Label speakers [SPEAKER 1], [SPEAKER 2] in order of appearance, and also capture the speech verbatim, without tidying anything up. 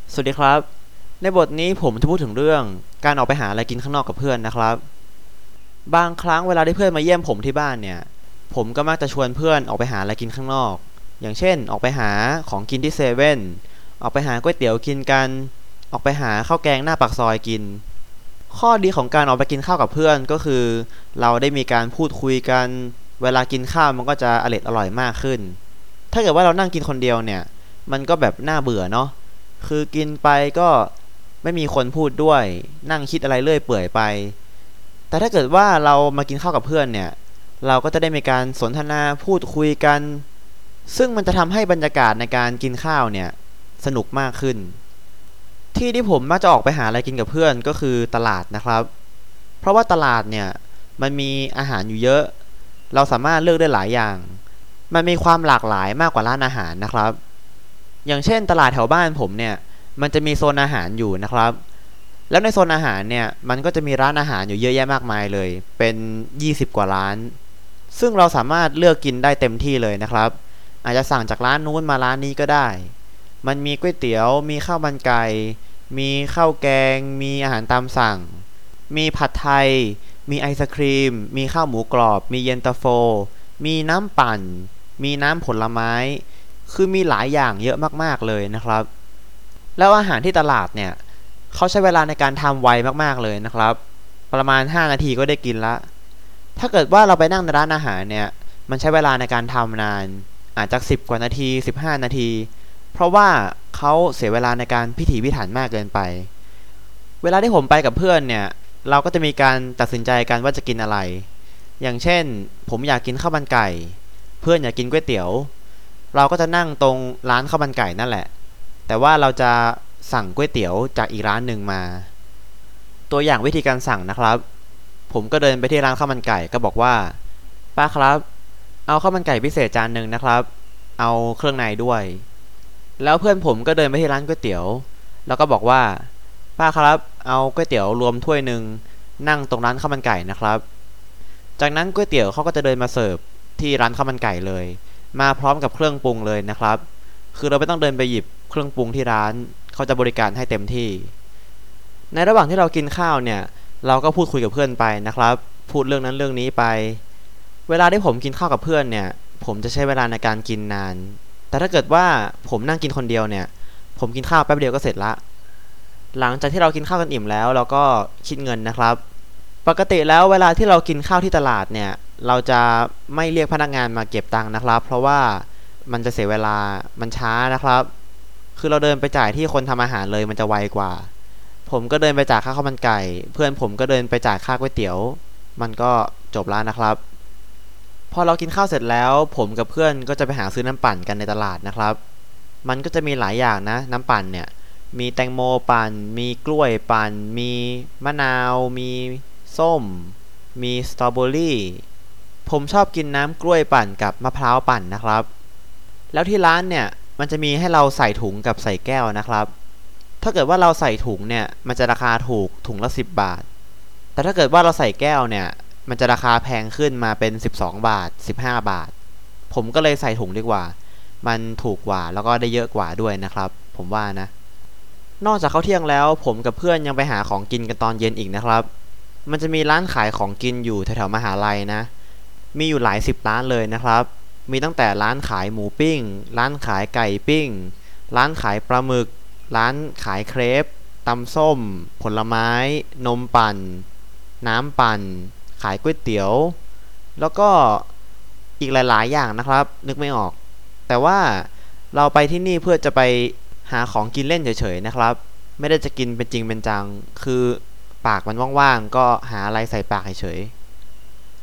[SPEAKER 1] สวัสดีครับในบทนี้ผมจะพูดถึงเรื่องการออกไปหาอะไรกินข้างนอกกับเพื่อนนะครับบางครั้งเวลาที่เพื่อนมาเยี่ยมผมที่บ้านเนี่ยผมก็มักจะชวนเพื่อนออกไปหาอะไรกินข้างนอกอย่างเช่นออกไปหาของกินที่เซเว่นออกไปหาก๋วยเตี๋ยวกินกันออกไปหาข้าวแกงหน้าปากซอยกินข้อดีของการออกไปกินข้าวกับเพื่อนก็คือเราได้มีการพูดคุยกันเวลากินข้าวมันก็จะอร่อยอร่อยมากขึ้นถ้าเกิดว่าเรานั่งกินคนเดียวเนี่ยมันก็แบบน่าเบื่อเนาะคือกินไปก็ไม่มีคนพูดด้วยนั่งคิดอะไรเรื่อยเปื่อยไปแต่ถ้าเกิดว่าเรามากินข้าวกับเพื่อนเนี่ยเราก็จะได้มีการสนทนาพูดคุยกันซึ่งมันจะทำให้บรรยากาศในการกินข้าวเนี่ยสนุกมากขึ้นที่ที่ผมมักจะออกไปหาอะไรกินกับเพื่อนก็คือตลาดนะครับเพราะว่าตลาดเนี่ยมันมีอาหารอยู่เยอะเราสามารถเลือกได้หลายอย่างมันมีความหลากหลายมากกว่าร้านอาหารนะครับอย่างเช่นตลาดแถวบ้านผมเนี่ยมันจะมีโซนอาหารอยู่นะครับแล้วในโซนอาหารเนี่ยมันก็จะมีร้านอาหารอยู่เยอะแยะมากมายเลยเป็นยี่สิบกว่าร้านซึ่งเราสามารถเลือกกินได้เต็มที่เลยนะครับอาจจะสั่งจากร้านนู้นมาร้านนี้ก็ได้มันมีก๋วยเตี๋ยวมีข้าวมันไก่มีข้าวแกงมีอาหารตามสั่งมีผัดไทยมีไอศครีมมีข้าวหมูกรอบมีเย็นตาโฟมีน้ำปั่นมีน้ำผลไม้คือมีหลายอย่างเยอะมากๆเลยนะครับแล้วอาหารที่ตลาดเนี่ยเขาใช้เวลาในการทำไวมากๆเลยนะครับประมาณห้านาทีก็ได้กินละถ้าเกิดว่าเราไปนั่งในร้านอาหารเนี่ยมันใช้เวลาในการทำนานอาจจะสิบกว่านาทีสิบห้านาทีเพราะว่าเขาเสียเวลาในการพิถีพิถันมากเกินไปเวลาที่ผมไปกับเพื่อนเนี่ยเราก็จะมีการตัดสินใจกันว่าจะกินอะไรอย่างเช่นผมอยากกินข้าวมันไก่เพื่อนอยากกินก๋วยเตี๋ยวเราก็จะนั่งตรงร้านข้าวมันไก่นั่นแหละแต่ว่าเราจะสั่งก๋วยเตี๋ยวจากอีกร้านหนึ่งมาตัวอย่างวิธีการสั่งนะครับผมก็เดินไปที่ร้านข้าวมันไก่ก็บอกว่าป้าครับเอาข้าวมันไก่พิเศษจานหนึ่งนะครับเอาเครื่องในด้วยแล้วเพื่อนผมก็เดินไปที่ร้านก๋วยเตี๋ยวแล้วก็บอกว่าป้าครับเอาก๋วยเตี๋ยวรวมถ้วยหนึ่งนั่งตรงร้านข้าวมันไก่นะครับจากนั้นก๋วยเตี๋ยวเขาก็จะเดินมาเสิร์ฟที่ร้านข้าวมันไก่เลยมาพร้อมกับเครื่องปรุงเลยนะครับคือเราไม่ต้องเดินไปหยิบเครื่องปรุงที่ร้านเขาจะบริการให้เต็มที่ในระหว่างที่เรากินข้าวเนี่ยเราก็พูดคุยกับเพื่อนไปนะครับพูดเรื่องนั้นเรื่องนี้ไปเวลาที่ผมกินข้าวกับเพื่อนเนี่ยผมจะใช้เวลาในการกินนานแต่ถ้าเกิดว่าผมนั่งกินคนเดียวเนี่ยผมกินข้าวแป๊บเดียวก็เสร็จละหลังจากที่เรากินข้าวกันอิ่มแล้วเราก็คิดเงินนะครับปกติแล้วเวลาที่เรากินข้าวที่ตลาดเนี่ยเราจะไม่เรียกพนักงานมาเก็บตังค์นะครับเพราะว่ามันจะเสียเวลามันช้านะครับคือเราเดินไปจ่ายที่คนทำอาหารเลยมันจะไวกว่าผมก็เดินไปจ่ายค่าข้าวมันไก่เพื่อนผมก็เดินไปจ่ายค่าก๋วยเตี๋ยวมันก็จบแล้วนะครับพอเรากินข้าวเสร็จแล้วผมกับเพื่อนก็จะไปหาซื้อน้ำปั่นกันในตลาดนะครับมันก็จะมีหลายอย่างนะน้ำปั่นเนี่ยมีแตงโมปั่นมีกล้วยปั่นมีมะนาวมีส้มมีสตรอเบอรี่ผมชอบกินน้ำกล้วยปั่นกับมะพร้าวปั่นนะครับแล้วที่ร้านเนี่ยมันจะมีให้เราใส่ถุงกับใส่แก้วนะครับถ้าเกิดว่าเราใส่ถุงเนี่ยมันจะราคาถูกถุงละสิบบาทแต่ถ้าเกิดว่าเราใส่แก้วเนี่ยมันจะราคาแพงขึ้นมาเป็นสิบสองบาทสิบห้าบาทผมก็เลยใส่ถุงดีกว่ามันถูกกว่าแล้วก็ได้เยอะกว่าด้วยนะครับผมว่านะนอกจากข้าวเที่ยงแล้วผมกับเพื่อนยังไปหาของกินกันตอนเย็นอีกนะครับมันจะมีร้านขายของกินอยู่แถวๆมหาลัยนะมีอยู่หลายสิบร้านเลยนะครับมีตั้งแต่ร้านขายหมูปิ้งร้านขายไก่ปิ้งร้านขายปลาหมึกร้านขายเครปตำส้มผลไม้นมปั่นน้ำปั่นขายก๋วยเตี๋ยวแล้วก็อีกหลายๆอย่างนะครับนึกไม่ออกแต่ว่าเราไปที่นี่เพื่อจะไปหาของกินเล่นเฉยๆนะครับไม่ได้จะกินเป็นจริงเป็นจังคือปากมันว่างๆก็หาอะไรใส่ปากเฉยๆ